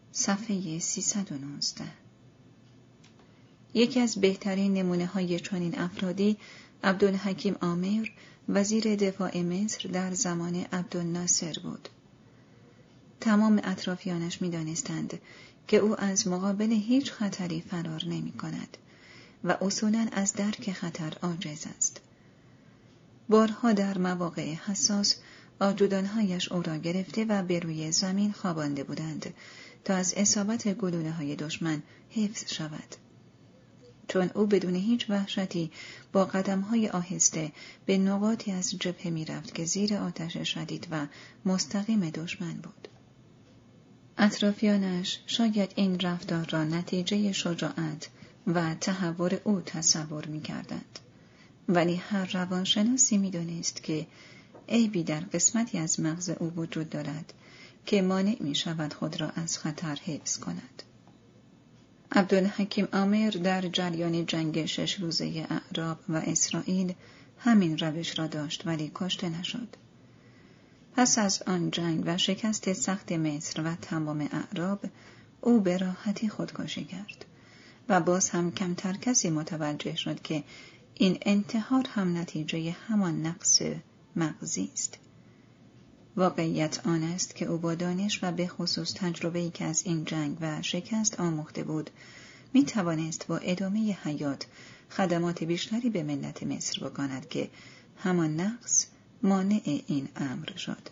صفحه 319. یکی از بهترین نمونه‌های چنین افرادی عبدالحکیم عامر، وزیر دفاع مصر در زمان عبدالناصر بود. تمام اطرافیانش می‌دانستند که او از مقابل هیچ خطری فرار نمی‌کند و اصولاً از درک خطر عاجز است. بارها در مواقع حساس آجودانهایش او را گرفته و به روی زمین خوابانده بودند تا از اصابت گلوله‌های دشمن حفظ شود. چون او بدون هیچ وحشتی با قدم‌های آهسته به نقاطی از جبهه می‌رفت که زیر آتش شدید و مستقیم دشمن بود. اطرافیانش شاید این رفتار را نتیجه شجاعت و تحور او تصور می‌کردند، ولی هر روانشناسی می‌دانست که عیبی در قسمتی از مغز او وجود دارد که مانع می‌شود خود را از خطر حفظ کند. عبدالحکیم عامر در جریان جنگ 6 روزه اعراب و اسرائیل همین روش را داشت ولی کشته نشد. پس از آن جنگ و شکست سخت مصر و تمام اعراب، او به راحتی خودکشی کرد و باز هم کمتر کسی متوجه شد که این انتحار هم نتیجه همان نقص مغزی است. واقعیت آن است که او با دانش و به خصوص تجربه‌ای که از این جنگ و شکست آموخته بود، می توانست با ادامه حیات خدمات بیشتری به ملت مصر بکند که همان نقص مانع این امر شد.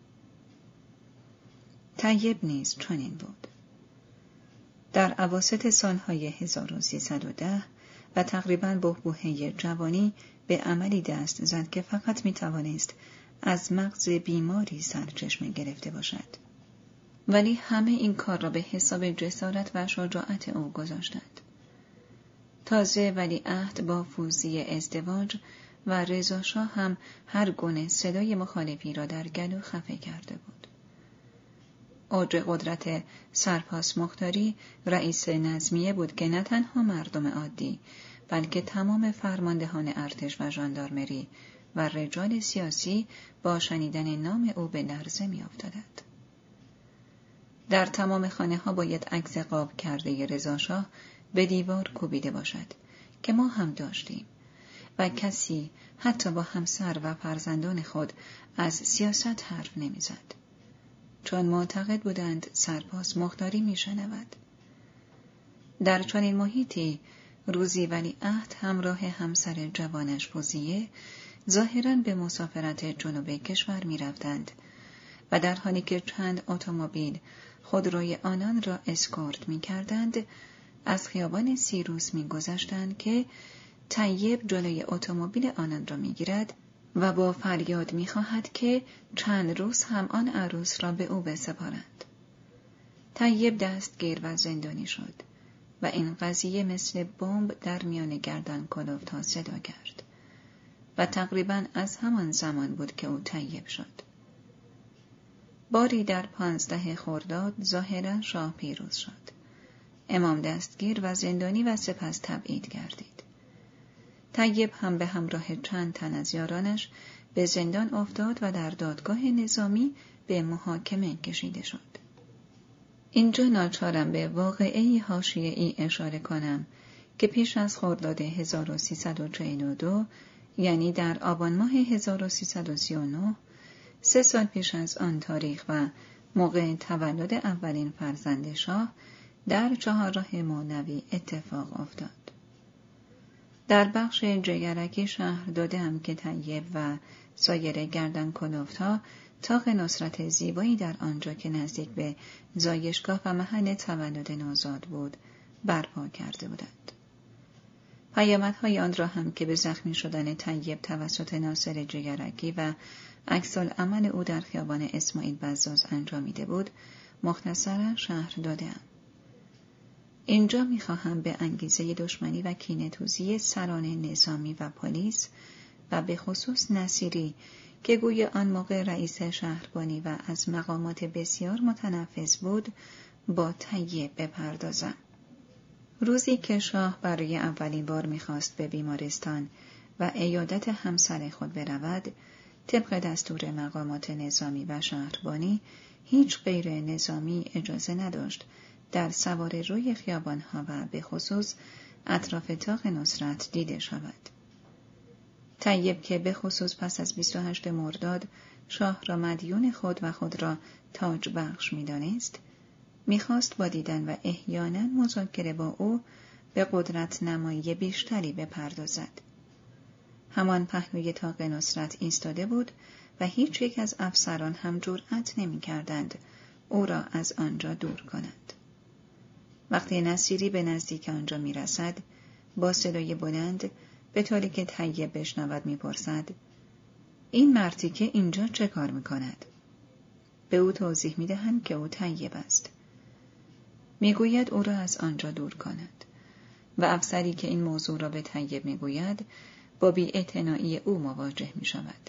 طیب نیز چنین بود. در اواسط سالهای 1310 و تقریباً بحبوحه جوانی به عملی دست زد که فقط می توانست از مغز بیماری سرچشمه گرفته باشد. ولی همه این کار را به حساب جسارت و شجاعت او گذاشتند. تازه ولیعهد با فوزی ازدواج و رضا شاه هم هر گونه صدای مخالفی را در گلو خفه کرده بود. اوج قدرت سرپاس مختاری رئیس نظمیه بود که نه تنها مردم عادی بلکه تمام فرماندهان ارتش و ژاندارمری و رجال سیاسی با شنیدن نام او به لرزه می افتادند. در تمام خانه ها باید عکس قاب کرده رضا شاه به دیوار کوبیده باشد که ما هم داشتیم و کسی حتی با همسر و فرزندان خود از سیاست حرف نمی زد، چون معتقد بودند سرپاس مختاری می شنود. در چنین محیطی روزی ولیعهد همراه همسر جوانش فوزیه ظاهراً به مسافرت جنوب کشور می رفتند و در حالی که چند اتومبیل خودروی آنان را اسکورت می کردند، از خیابان سیروس می گذشتند که طیب جلوی اتومبیل آنان را می گیرد و با فریاد می خواهد که چند روز هم آن عروس را به او بسپارند. طیب دستگیر و زندانی شد و این قضیه مثل بمب در میان گردن کلفت‌ها صدا کرد و تقریباً از همان زمان بود که او طیب شد. باری در 15 خرداد ظاهراً شاه پیروز شد. امام دستگیر و زندانی و سپس تبعید گردید. طیب هم به همراه چند تن از یارانش به زندان افتاد و در دادگاه نظامی به محاکمه کشیده شد. اینجا ناچارم به واقعه‌ای حاشیه‌ای اشاره کنم که پیش از خرداد 1342 یعنی در آبان ماه 1339 3 سال پیش از آن تاریخ و موقع تولد اولین فرزند شاه در چهارراه مولوی اتفاق افتاد. در بخش جگرکی شهر دادم که طیب و سایر گردن کلفت‌ها طاق نصرت زیبایی در آنجا که نزدیک به زایشگاه و محل تولد نوزاد بود برپا کرده بودند. پیامدهای آن را هم که به زخمی شدن طیب توسط ناصر جگرکی و عکس‌العمل او در خیابان اسماعیل بزاز انجامیده بود مختصراً شرح دادم. اینجا می‌خواهم به انگیزه دشمنی و کینه‌توزی سران نظامی و پلیس و به خصوص نصیری که گویا آن موقع رئیس شهربانی و از مقامات بسیار متنفذ بود با طیب بپردازم. روزی که شاه برای اولین بار می‌خواست به بیمارستان و عیادت همسر خود برود، طبق دستور مقامات نظامی و شهربانی هیچ غیر نظامی اجازه نداشت در سوار روی خیابانها و به خصوص اطراف طاق نصرت دیده شود. طیب که به خصوص پس از 28 مرداد شاه را مدیون خود و خود را تاج بخش می دانست، می خواست با دیدن و احیانا مذاکره با او به قدرت نمایی بیشتری بپردازد. همان پهلوی طاق نصرت ایستاده بود و هیچ یک از افسران هم جرأت نمی کردند او را از آنجا دور کنند. وقتی نصیری به نزدیک آنجا می رسد، با صدای بلند به طوری که طیب بشنود می پرسد: این مردی که اینجا چه کار می کند؟ به او توضیح می دهند که او طیب است. می گوید او را از آنجا دور کند و افسری که این موضوع را به طیب می گوید با بی‌اعتنایی او مواجه می شود.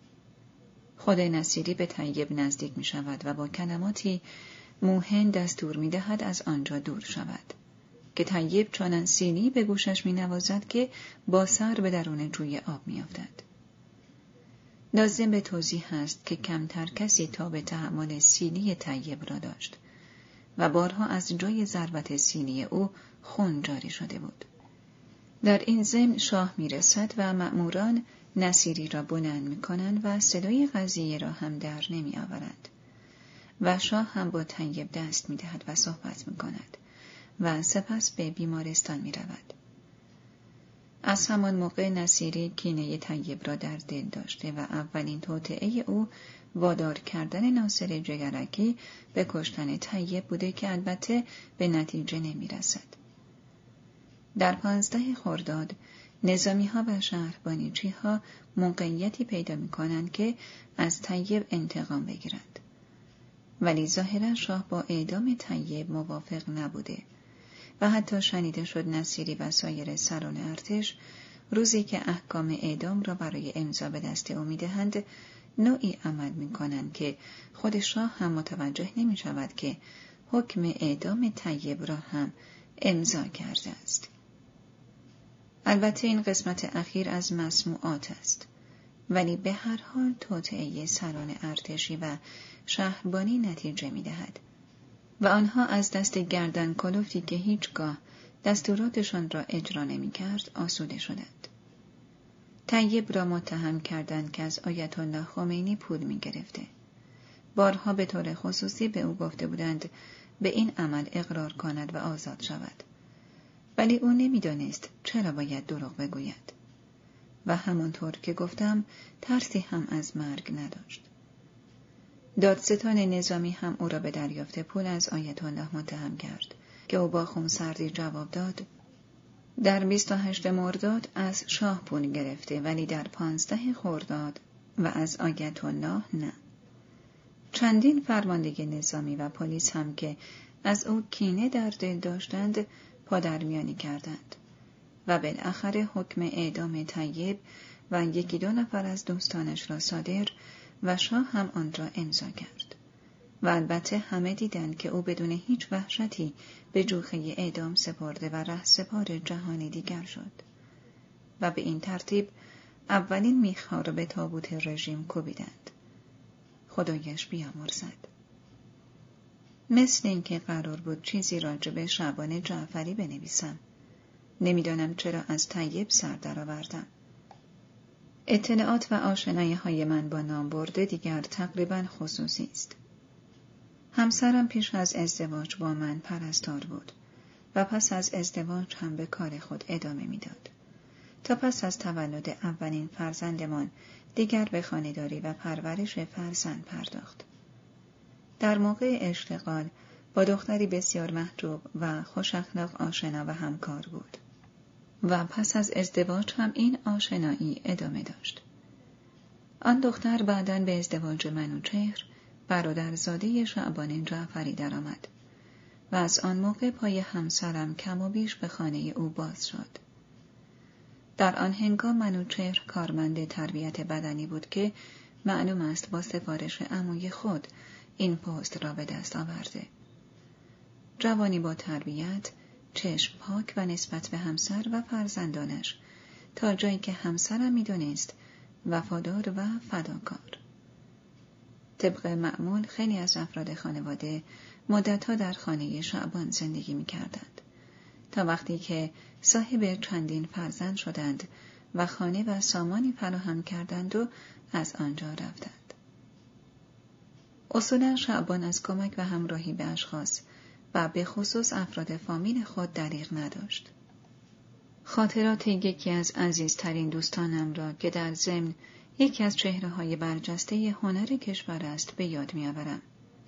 خود نصیری به طیب نزدیک می شود و با کلماتی موهن دستور می دهد از آنجا دور شود که طیب چنان سینی به گوشش می نوازد که با سر به درون جوی آب می افتد. لازم به توضیح است که کمتر کسی تا به تحمل سینی طیب را داشت و بارها از جای ضربت سینی او خون جاری شده بود. در این ضمن شاه می رسد و مأموران نصیری را بلند می کنند و صدای قضیه را هم در نمی آورند و شاه هم با طیب دست می دهد و صحبت می کند و سپس به بیمارستان می رود. از همان موقع نصیری کینه طیب را در دل داشته و اولین توطئه او وادار کردن ناصر جگرکی به کشتن طیب بوده که البته به نتیجه نمی رسد. در 15 خرداد نظامی‌ها و شهربانیچی‌ها موقعیتی پیدا می‌کنند که از طیب انتقام بگیرند. ولی ظاهراً شاه با اعدام طیب موافق نبوده و حتی شنیده شد نصیری و سایر سران ارتش روزی که احکام اعدام را برای امضا به دست او می‌دهند نوعی عمل می‌کنند که خود شاه هم متوجه نمی‌شود که حکم اعدام طیب را هم امضا کرده است. البته این قسمت اخیر از مسموعات است، ولی به هر حال توطئه سران ارتشی و شهربانی نتیجه می دهد و آنها از دست گردن کلفتی که هیچگاه دستوراتشان را اجرا نمی کرد آسوده شدند. طیب را متهم کردند که از آیت الله خمینی پول می گرفته. بارها به طور خصوصی به او گفته بودند به این عمل اقرار کند و آزاد شود. ولی او نمی‌دانست چرا باید دروغ بگوید و همانطور که گفتم ترسی هم از مرگ نداشت. دادستان نظامی هم او را به دریافت پول از آیت الله متهم کرد که او با خونسردی جواب داد: در 28 مرداد از شاه پول گرفته ولی در 15 خرداد و از آیت الله نه. چندین فرمانده نظامی و پلیس هم که از او کینه در دل داشتند پادرمیانی کردند و بالاخره حکم اعدام طیب و 1-2 نفر از دوستانش را صادر و شاه هم آن را امضا کرد و البته همه دیدند که او بدون هیچ وحشتی به جوخه اعدام سپرده و رهسپار جهان دیگر شد و به این ترتیب اولین میخها را به تابوت رژیم کوبیدند. خدایش بیامرزد. مثل اینکه قرار بود چیزی راجع به شعبان جعفری بنویسم. نمیدانم چرا از طیب سر درآوردم. اطلاعات و آشنایی‌های من با نامبرده دیگر تقریباً خصوصی است. همسرم پیش از ازدواج با من پرستار بود و پس از ازدواج هم به کار خود ادامه میداد. تا پس از تولد اولین فرزندمان دیگر به خانه‌داری و پرورش فرزند پرداخت. در موقع اشتغال با دختری بسیار محجوب و خوش اخلاق آشنا و همکار بود و پس از ازدواج هم این آشنایی ادامه داشت. آن دختر بعداً به ازدواج منوچهر برادرزاده شعبان جعفری درآمد و از آن موقع پای همسرم کم و بیش به خانه او باز شد. در آن هنگام منوچهر کارمند تربیت بدنی بود که معلوم است با سفارش عموی خود این پست را به دست آورده. جوانی با تربیت، چشم پاک و نسبت به همسر و فرزندانش تا جایی که همسرم می‌دانست وفادار و فداکار. طبق معمول خیلی از افراد خانواده مدتها در خانه شعبان زندگی می‌کردند تا وقتی که صاحب چندین فرزند شدند و خانه و سامانی فراهم کردند و از آنجا رفتند. اصولا شعبان از کمک و همراهی به اشخاص و به خصوص افراد فامیل خود دریغ نداشت. خاطرات یکی از عزیزترین دوستانم را که در ضمن یکی از چهره‌های برجسته هنر کشور است به یاد می‌آورم.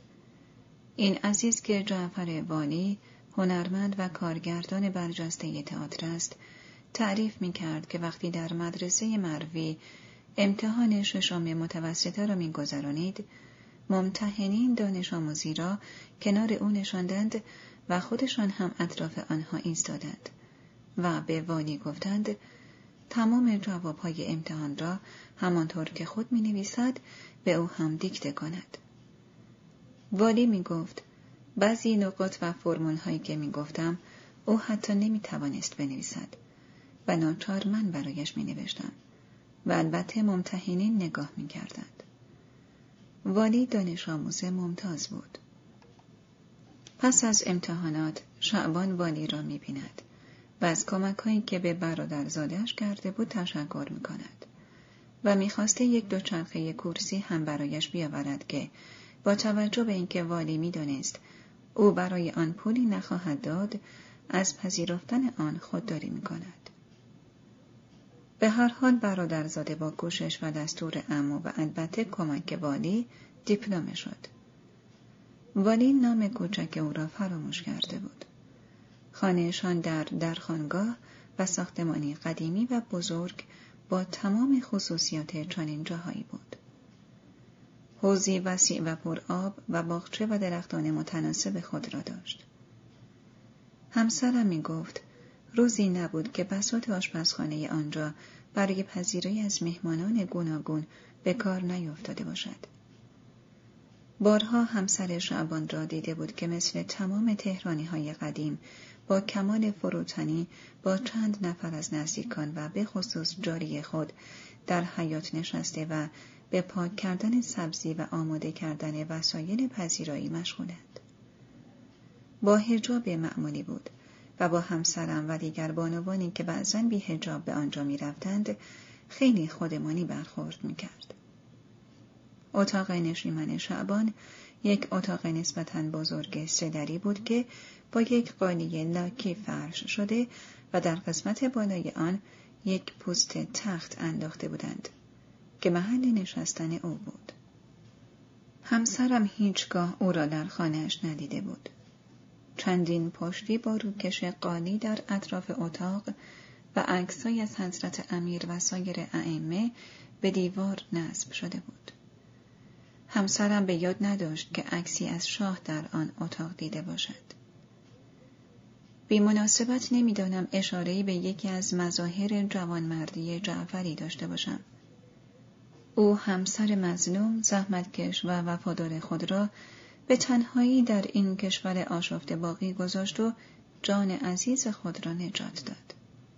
این عزیز که جعفر والی، هنرمند و کارگردان برجسته تئاتر است، تعریف می‌کرد که وقتی در مدرسه مروی امتحان ششم متوسطه را می‌گذرانید، ممتحنین دانش آموزی را کنار او نشاندند و خودشان هم اطراف آنها ایستادند و به والی گفتند تمام جوابهای امتحان را همانطور که خود می‌نویسد به او هم دیکته کند. والی می‌گفت بعضی نقاط و فرمول‌هایی که می‌گفتم او حتی نمی‌توانست بنویسد و ناچار من برایش می‌نوشتم و البته ممتحنین نگاه می‌کردند. والی دانش آموز ممتاز بود. پس از امتحانات شعبان والی را می‌بیند و از کمک‌هایی که به برادرزاده‌اش کرده بود تشکر می‌کند و می‌خواسته یک دوچرخه کورسی هم برایش بیاورد که با توجه به اینکه والی می‌دانست او برای آن پولی نخواهد داد، از پذیرفتن آن خودداری می‌کند. به هر حال برادرزاده با کوشش و دستور عمو و البته کمک والی دیپلمه شد. والی نام کوچک او را فراموش کرده بود. خانه‌شان در خانگاه و ساختمانی قدیمی و بزرگ با تمام خصوصیات چنین جاهایی بود. حوضی وسیع و پرآب و باغچه و درختان متناسب خود را داشت. همسرم می گفت روزی نبود که بساط آشپزخانه آنجا برای پذیرایی از مهمانان گوناگون به کار نیفتاده باشد. بارها همسر شعبان را دیده بود که مثل تمام تهرانی‌های قدیم با کمال فروتنی با چند نفر از نزدیکان و به خصوص جاری خود در حیاط نشسته و به پاک کردن سبزی و آماده کردن وسایل پذیرایی مشغولند. با حجاب معمولی بود و با همسرم و دیگر بانوانی که بعضاً بی حجاب به آنجا می رفتند خیلی خودمانی برخورد می کرد. اتاق نشیمن شعبان یک اتاق نسبتاً بزرگ سه‌دری بود که با یک قالی لاکی فرش شده و در قسمت بالای آن یک پوست تخت انداخته بودند که محل نشستن او بود. همسرم هیچگاه او را در خانه‌اش ندیده بود. چندین پشتی با روکش قالی در اطراف اتاق و عکس‌های از حضرت امیر و سایر ائمه به دیوار نصب شده بود. همسرم به یاد نداشت که عکسی از شاه در آن اتاق دیده باشد. بی مناسبت نمی‌دانم اشاره‌ای به یکی از مظاهر جوانمردی جعفری داشته باشم. او همسر مظلوم، زحمتکش و وفادار خود را به تنهایی در این کشور آشفته باقی گذاشت و جان عزیز خود را نجات داد.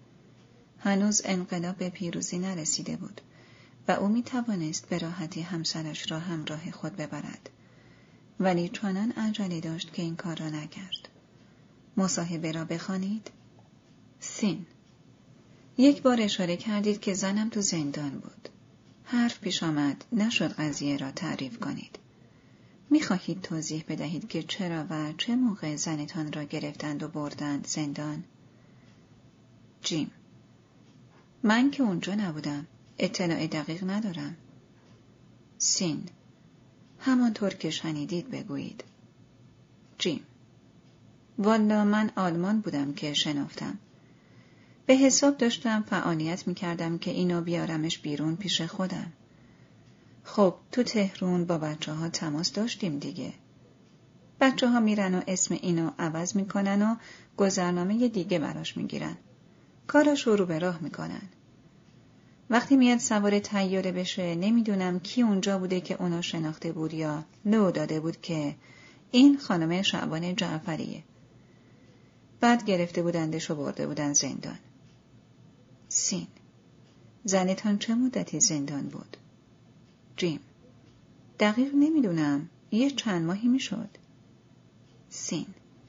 هنوز انقلاب به پیروزی نرسیده بود و او می توانست به راحتی همسرش را همراه خود ببرد، ولی چنان عجله داشت که این کار را نکرد. مصاحبه را بخوانید. سین. یک بار اشاره کردید که زنم تو زندان بود. حرف پیش آمد، نشد قضیه را تعریف کنید. می‌خواهید توضیح بدهید که چرا و چه موقع زنتان را گرفتند و بردند زندان؟ جیم. من که اونجا نبودم. اطلاع دقیق ندارم. سین. همانطور که شنیدید بگویید. جیم. والا من آلمان بودم که شنفتم. به حساب داشتم فعالیت می‌کردم که اینو بیارمش بیرون پیش خودم. خب تو تهران با بچه‌ها تماس داشتیم دیگه. بچه‌ها میرن و اسم اینو عوض میکنن و گذرنامه دیگه براش میگیرن. کارش رو به راه میکنن. وقتی میاد سوار طیاره بشه نمیدونم کی اونجا بوده که اونو شناخته بود یا لو داده بود که این خانم شعبان جعفریه. بعد گرفته بودندش و برده بودن زندان. سین. زنتان چه مدتی زندان بود؟ جیم. دقیق نمیدونم. یه چند ماهی میشد. سین.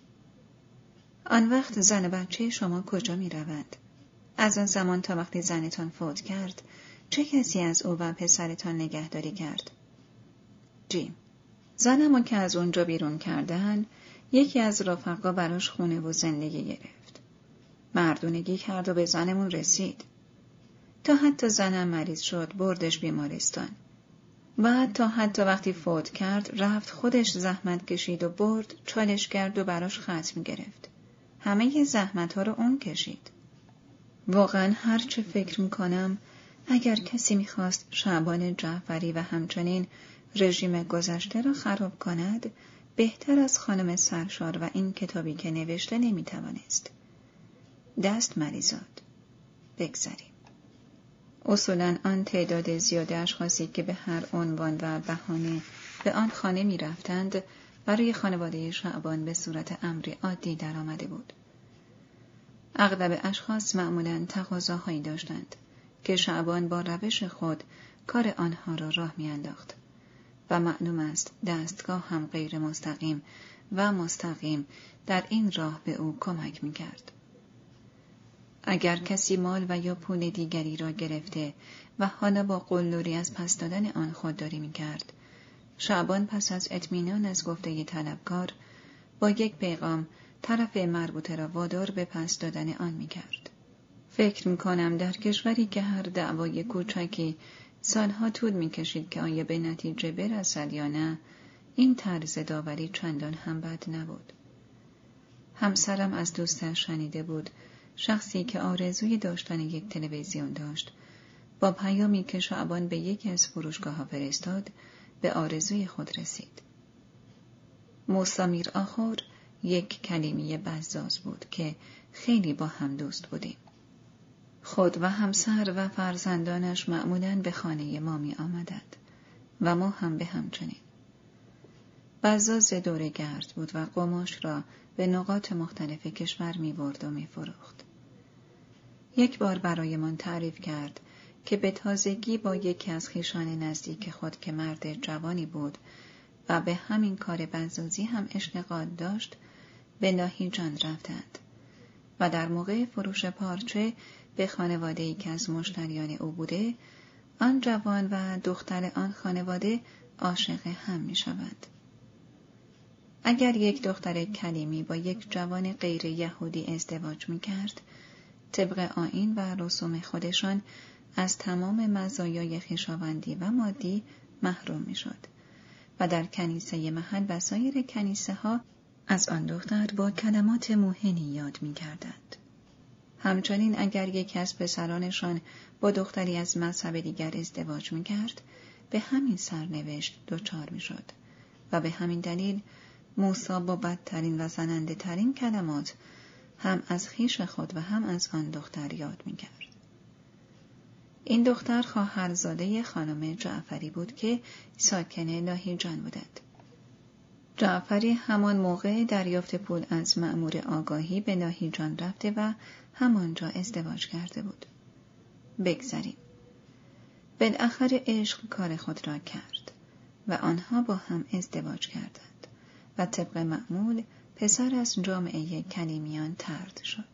آن وقت زن و بچه شما کجا می روند؟ از آن زمان تا وقتی زنتان فوت کرد، چه کسی از او و پسرتان نگهداری کرد؟ جیم. زنمو که از اونجا بیرون کردن، یکی از رفقا براش خونه و زندگی گرفت. مردونگی کرد و به زنمون رسید. تا حتی زنم مریض شد، بردش بیمارستان. بعد تا حتی وقتی فوت کرد، رفت خودش زحمت کشید و برد، چالش کرد و براش ختم گرفت. همه زحمت ها رو اون کشید. واقعا هر چه فکر میکنم، اگر کسی میخواست شعبان جعفری و همچنین رژیم گذشته را خراب کند، بهتر از خانم سرشار و این کتابی که نوشته نمیتوانست. دست مریزاد. بگذاریم. اصولاً آن تعداد زیاد اشخاصی که به هر عنوان و بهانه به آن خانه می رفتند، برای خانواده شعبان به صورت امری عادی در آمده بود. اغلب اشخاص معمولاً تقاضاهایی داشتند که شعبان با روش خود کار آنها را راه می انداخت و معلوم است دستگاه هم غیر مستقیم و مستقیم در این راه به او کمک می کرد. اگر کسی مال و یا پول دیگری را گرفته و حالا با قلدری از پس دادن آن خودداری می کرد، شعبان پس از اطمینان از گفته طلبکار با یک پیغام طرف مربوطه را وادار به پس دادن آن می کرد. فکر می کنم در کشوری که هر دعوای کوچکی سالها طول می کشید که آیا به نتیجه برسد یا نه، این طرز داوری چندان هم بد نبود. همسرم از دوستش شنیده بود شخصی که آرزوی داشتن یک تلویزیون داشت، با پیامی که شعبان به یکی از فروشگاه‌ها فرستاد، به آرزوی خود رسید. موسی میر آخر یک کلیمی بزاز بود که خیلی با هم دوست بودیم. خود و همسر و فرزندانش معمولاً به خانه ما می آمدند و ما هم به همچنین. بزاز دوره گرد بود و قماش را به نقاط مختلف کشور می برد و می فروخت. یک بار برایمان تعریف کرد که به تازگی با یکی از خویشان نزدیک خود که مرد جوانی بود و به همین کار بزازی هم اشتغال داشت، به لاهیجان رفتند و در موقع فروش پارچه به خانواده‌ای که از مشتریان او بوده، آن جوان و دختر آن خانواده عاشق هم می شوند. اگر یک دختر کلیمی با یک جوان غیر یهودی ازدواج می کرد، طبق آیین و رسوم خودشان از تمام مزایای خویشاوندی و مادی محروم می شد و در کنیسه محل و سایر کنیسه ها از آن دختر با کلمات موهنی یاد می کردند. همچنین اگر یکی از پسرانشان با دختری از مذهب دیگر ازدواج می کرد، به همین سرنوشت دچار می شد و به همین دلیل موسی با بدترین و زننده ترین کلمات هم از خویش خود و هم از آن دختر یاد می کرد. این دختر خواهرزاده خانم جعفری بود که ساکن لاهیجان بودند. جعفری همان موقع دریافت پول از مأمور آگاهی به لاهیجان رفته و همانجا ازدواج کرده بود. بگذریم. بالاخره عشق کار خود را کرد و آنها با هم ازدواج کردند و طبق معمول پسر از جامعه کلیمیان طرد شد.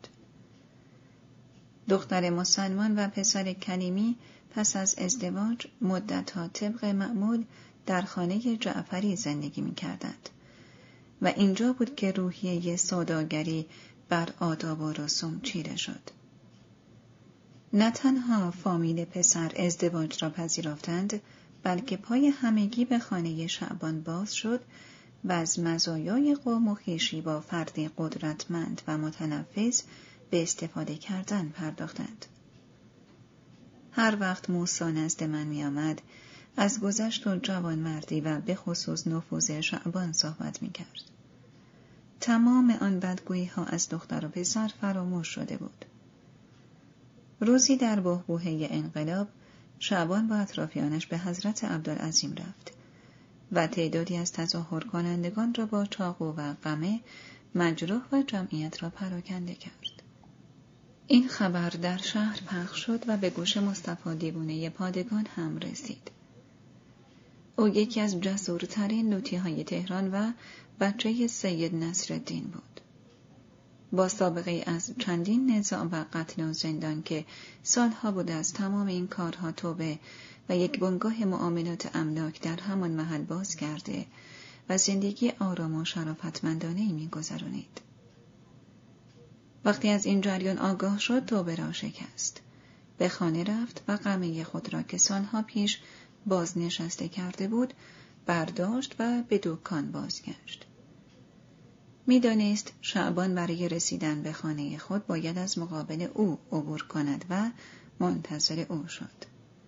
دختر مسلمان و پسر کلیمی پس از ازدواج مدتها طبق معمول در خانه جعفری زندگی می کردند و اینجا بود که روحیه سوداگری بر آداب و رسوم چیره شد. نه تنها فامیل پسر ازدواج را پذیرفتند، بلکه پای همگی به خانه شعبان باز شد و از مزایای قوم و خویشی با فردی قدرتمند و متنفذ به استفاده کردن پرداختند. هر وقت موسی نزد من می آمد، از گذشت و جوانمردی و به خصوص نفوذ شعبان صحبت می کرد. تمام آن بدگویی ها از دختر و پسر فراموش شده بود. روزی در بحبوحه انقلاب، شعبان با اطرافیانش به حضرت عبدالعظیم رفت و تعدادی از تظاهر کنندگان را با چاقو و قمه مجروح و جمعیت را پراکنده کرد. این خبر در شهر پخش شد و به گوش مصطفی دیوانه پادگان هم رسید. او یکی از جسورترین لوطی‌های تهران و بچه سید نصرالدین بود. با سابقه از چندین نزاع و قتل و زندان که سالها بود از تمام این کارها توبه و یک بنگاه معاملات املاک در همان محل باز کرده و زندگی آرام و شرافتمندانه‌ای می‌گذرانید. وقتی از این جریان آگاه شد توبه را شکست. به خانه رفت و قمه خود را که سالها پیش بازنشسته کرده بود برداشت و به دکان بازگشت. می‌دانست شعبان برای رسیدن به خانه خود باید از مقابل او عبور کند و منتظر او شد.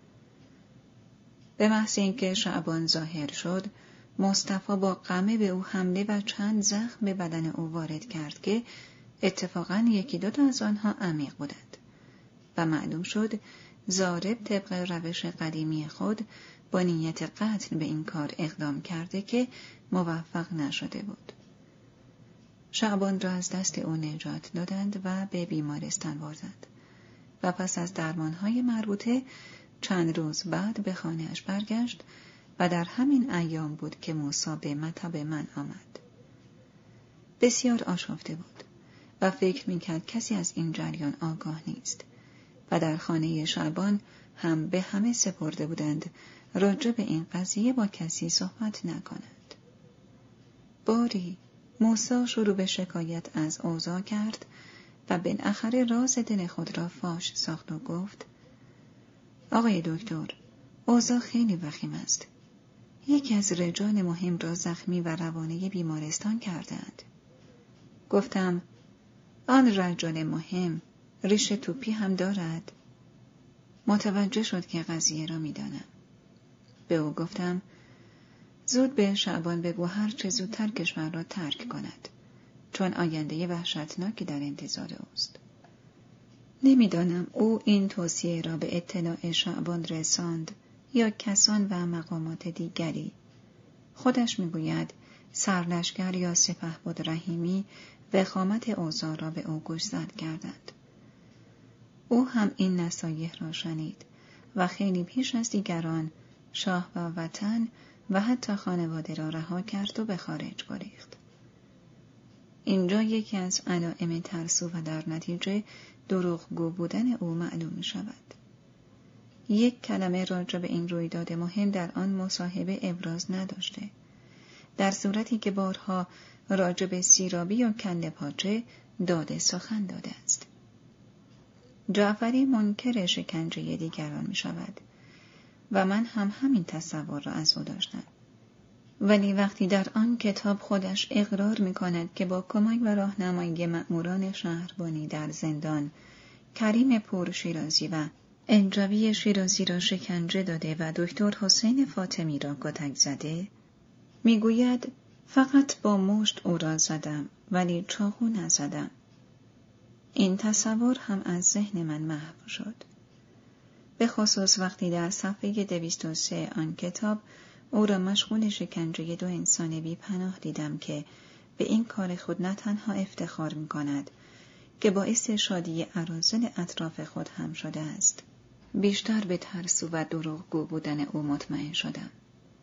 به محض اینکه شعبان ظاهر شد، مصطفی با قمه به او حمله و چند زخم به بدن او وارد کرد که اتفاقاً یکی دو تا از آنها عمیق بودند و معلوم شد ضارب طبق روش قدیمی خود با نیت قتل به این کار اقدام کرده که موفق نشده بود. شعبان را از دست او نجات دادند و به بیمارستان بردند و پس از درمانهای مربوطه چند روز بعد به خانه‌اش برگشت و در همین ایام بود که موسی به مطب من آمد. بسیار آشفته بود و فکر می‌کرد کسی از این جریان آگاه نیست و در خانه شعبان هم به همه سپرده بودند راجع به این قضیه با کسی صحبت نکند. باری موسی شروع به شکایت از اوضاع کرد و بالاخره راز دل خود را فاش ساخت و گفت: آقای دکتر، اوضاع خیلی وخیم است. یکی از رجال مهم را زخمی و روانه بیمارستان کردند. گفتم: آن رجال مهم ریش توپی هم دارد؟ متوجه شد که قضیه را می‌دانم. به او گفتم: زود به شعبان بگو هر چه زودتر کشور را ترک کند، چون آینده وحشتناکی در انتظار اوست. نمیدانم او این توصیه را به اطلاع شعبان رساند یا کسان و مقامات دیگری. خودش میگوید سرلشکر یا سپهبد رحیمی وخامت اوضاع را به او گوشزد کردند. او هم این نصایح را شنید و خیلی پیش از دیگران شاه و وطن و حتی خانواده را رها کرد و به خارج گریخت. اینجا یکی از علائم ترسو و در نتیجه دروغگو بودن او معلوم می شود. یک کلمه راجع به این رویداد مهم در آن مصاحبه ابراز نداشته، در صورتی که بارها راجع به سیرابی یا کله پاچه داده سخن داده است. جعفری منکر شکنجه دیگران می شود و من هم همین تصور را از او داشتم. ولی وقتی در آن کتاب خودش اقرار می کند که با کمک و راهنمایی مأموران شهربانی در زندان کریم پور شیرازی و انجوی شیرازی را شکنجه داده و دکتر حسین فاطمی را کتک زده، میگوید فقط با مشت او را زدم ولی چاقو نزدم. این تصور هم از ذهن من محو شد. به خصوص وقتی در صفحه 203 آن کتاب او را مشغول شکنجه دو انسان بی پناه دیدم که به این کار خود نه تنها افتخار می کند که باعث شادی اراذل اطراف خود هم شده است. بیشتر به ترسو و دروغگو بودن او مطمئن شدم.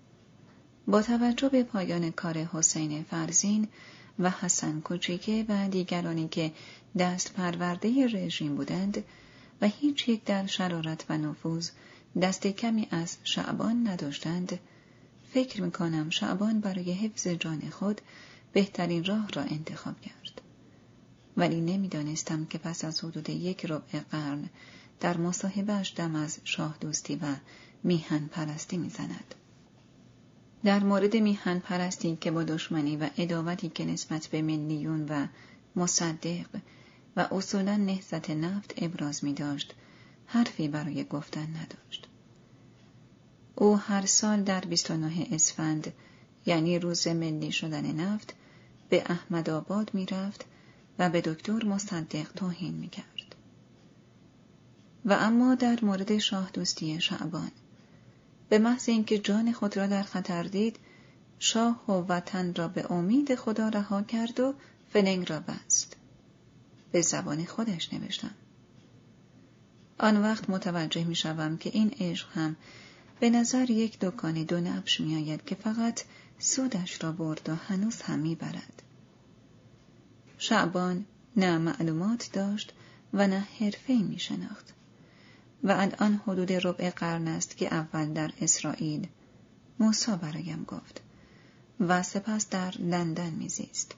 با توجه به پایان کار حسین فرزین و حسن کوچیکه و دیگرانی که دست پرورده رژیم بودند و هیچ یک در شرارت و نفوذ دست کمی از شعبان نداشتند، فکر می‌کنم شعبان برای حفظ جان خود بهترین راه را انتخاب کرد. ولی نمی‌دانستم که پس از حدود 1 ربع قرن در مصاحبه‌اش دم از شاه دوستی و میهن پرستی می‌زند. در مورد میهن پرستی که با دشمنی و عداوتی که نسبت به ملیون و مصدق و اصولاً نهضت نفت ابراز می‌داشت، حرفی برای گفتن نداشت. او هر سال در 29 اسفند، یعنی روز ملی شدن نفت، به احمدآباد می‌رفت و به دکتر مصدق توهین می‌کرد. و اما در مورد شاه دوستی شعبان، به محض اینکه جان خود را در خطر دید، شاه و وطن را به امید خدا رها کرد و فلنگ را بست. به زبان خودش نوشتم. آن وقت متوجه می‌شوم که این عشق هم به نظر یک دکان دو نبش می آید که فقط سودش را برد و هنوز هم می برد. شعبان نه معلومات داشت و نه حرفه‌ای می شناخت و الان حدود ربع قرن است که اول در اسرائیل موسی برایم گفت و سپس در لندن می زیست.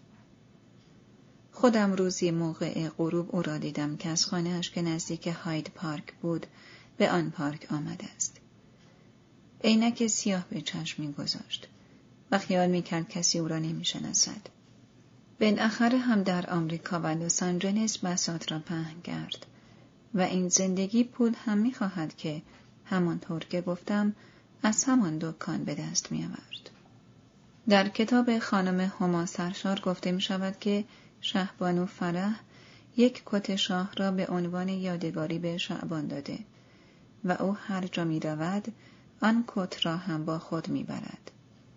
خودم روزی موقع غروب او را دیدم که از خانه‌اش که نزدیک هاید پارک بود به آن پارک آمده است. عینک سیاه به چشم می گذاشت و خیال می کرد کسی او را نمی شناسد. بالاخره هم در آمریکا و لس آنجلس بساط را پهن کرد و این زندگی پول هم می خواهد که همانطور که گفتم از همان دکان به دست می آورد. در کتاب خانم هما سرشار گفته می شود که شهبانو فرح یک کت شاه را به عنوان یادگاری به شعبان داده و او هر جا می رود آن کت را هم با خود می برد.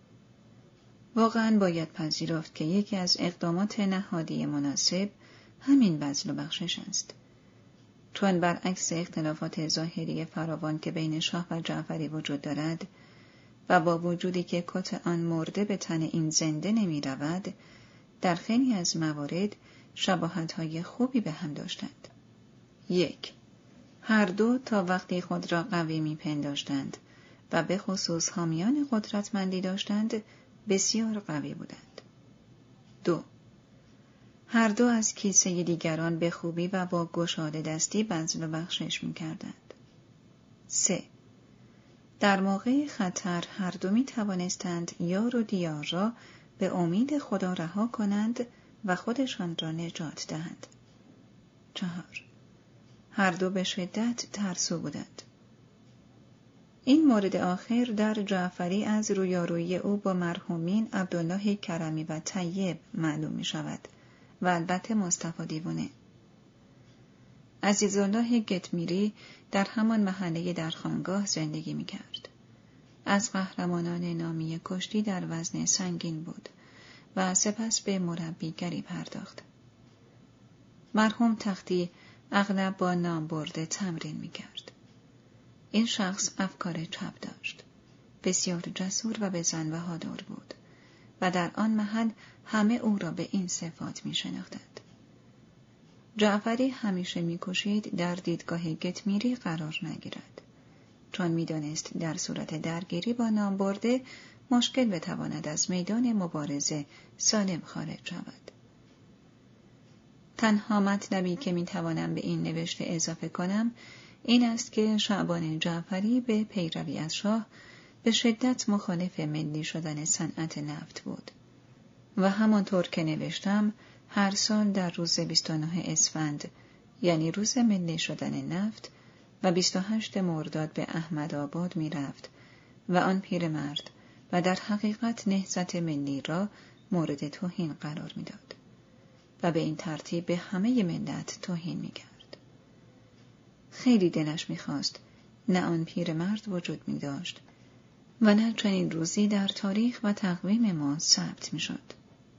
واقعاً باید پذیرفت که یکی از اقدامات نهادی مناسب همین بذل و بخشش است. چون برعکس اختلافات ظاهری فراوان که بین شاه و جعفری وجود دارد و با وجودی که کت آن مرده به تن این زنده نمی رود، در خیلی از موارد شباهت‌های خوبی به هم داشتند. 1. هر دو تا وقتی خود را قوی می‌پنداشتند و به خصوص حامیان قدرتمندی داشتند، بسیار قوی بودند. 2. هر دو از کیسه دیگران به خوبی و با گشاده دستی بذل و بخشش می‌کردند. 3. در موقع خطر هر دو می‌توانستند یار و دیار را به امید خدا رها کنند و خودشان را نجات دهند. 4. هر دو به شدت ترسو بودند. این مورد آخر در جعفری از رویارویی او با مرحومین عبدالله کرمی و طیب معلوم می شود و البته مصطفی دیوانه. عزیزالله گتمیری در همان محله در خانگاه زندگی می کرد. از قهرمانان نامی کشتی در وزن سنگین بود و سپس به مربیگری پرداخت. مرحوم تختی اغلب با نام برده تمرین می کرد. این شخص افکار چپ داشت. بسیار جسور و بزن بهادر بود و در آن محل همه او را به این صفات می شناختند. جعفری همیشه می کوشید در دیدگاه گتمیری قرار نگیرد، چون می دانست در صورت درگیری با نام برده مشکل بتواند از میدان مبارزه سالم خارج شود. تنها مطلبی که می توانم به این نوشته اضافه کنم این است که شعبان جعفری به پیروی از شاه به شدت مخالف ملی شدن صنعت نفت بود و همانطور که نوشتم هر سال در روز 29 اسفند یعنی روز ملی شدن نفت و 28 مرداد به احمدآباد می رفت و آن پیرمرد و در حقیقت نهضت ملی را مورد توهین قرار می داد و به این ترتیب به همه ملت توهین می کرد. خیلی دلش می خواست نه آن پیرمرد وجود می داشت و نه چنین روزی در تاریخ و تقویم ما ثبت می شد.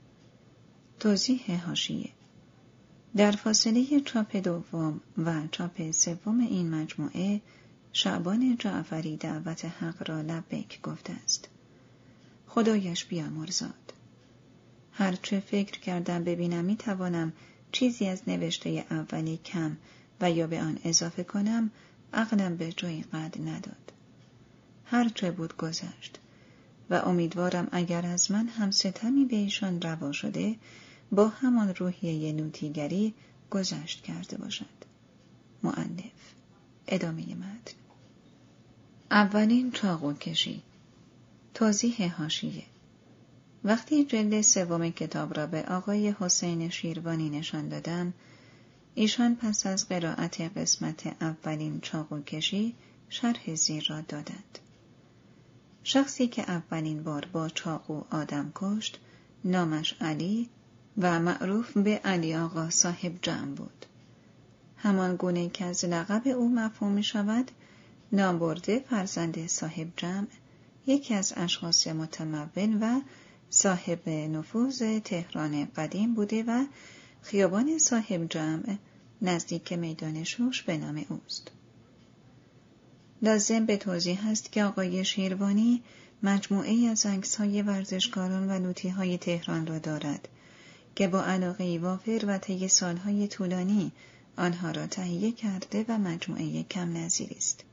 توضیح حاشیه: در فاصله چاپ دوم و چاپ سوم این مجموعه شعبان جعفری دعوت حق را لبیک گفته است. خدایش بیامرزاد. هرچه فکر کردم ببینم می توانم چیزی از نوشته اولی کم و یا به آن اضافه کنم، عقلم به جایی قد نداد. هرچه بود گذشت و امیدوارم اگر از من هم ستمی به ایشان روا شده با همان روحیه نوتیگری گذشت کرده باشد. مؤلف. ادامه متن. اولین چاقو کشی. توضیح حاشیه: وقتی جلد سوم کتاب را به آقای حسین شیروانی نشان دادم، ایشان پس از قرائت قسمت اولین چاقو کشی شرح زیر را دادند. شخصی که اولین بار با چاقو آدم کشت نامش علی و معروف به علی آقا صاحب جمع بود. همان گونه که از لقب او مفهوم می شود، نامبرده فرزند صاحب جمع یکی از اشخاص متمول و صاحب نفوذ تهران قدیم بوده و خیابان صاحب جمع نزدیک میدان شوش به نام اوست. لازم به توضیح است که آقای شیروانی مجموعه‌ای از عکس‌های ورزشکاران و لوطی‌های تهران را دارد که با علاقه‌ای وافر و طی سال‌های طولانی آنها را تهیه کرده و مجموعه کم نظیری است.